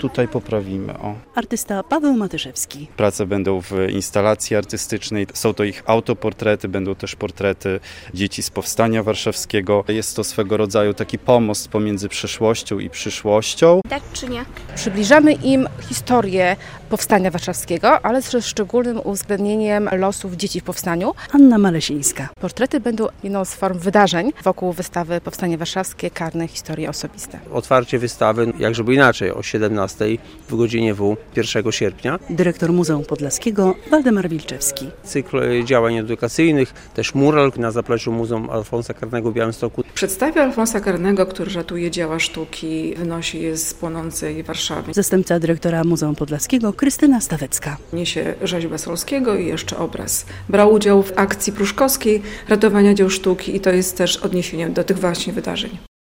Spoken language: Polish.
tutaj poprawimy. O. Artysta Paweł Matyszewski. Prace będą w instalacji artystycznej, są to ich autoportrety, będą też portrety dzieci z Powstania Warszawskiego. Jest to swego rodzaju taki pomost pomiędzy przeszłością i przyszłością. Tak czy nie? Przybliżamy im historię Powstania Warszawskiego, ale ze szczególnym uwzględnieniem losów dzieci w powstaniu. Anna Malesińska. Portrety będą jedną z form wydarzeń wokół wystawy Powstanie Warszawskie, karne historie osobiste. Otwarcie wystawy, jak żeby inaczej, o 17:00 w godzinie W 1 sierpnia. Dyrektor Muzeum Podlaskiego Waldemar Wilczewski. Cykl działań edukacyjnych, też mural na zapleczu Muzeum Alfonsa Karnego w Białymstoku. Przedstawia Alfonsa Karnego, który ratuje dzieła sztuki, wynosi je z płonącej Warszawy. Zastępca dyrektora Muzeum Podlaskiego Krystyna Stawecka. Niesie rzeźbę Solskiego i jeszcze obraz. Brał udział w akcji pruszkowskiej ratowania dzieł sztuki i to jest też odniesienie do tych właśnie wydarzeń.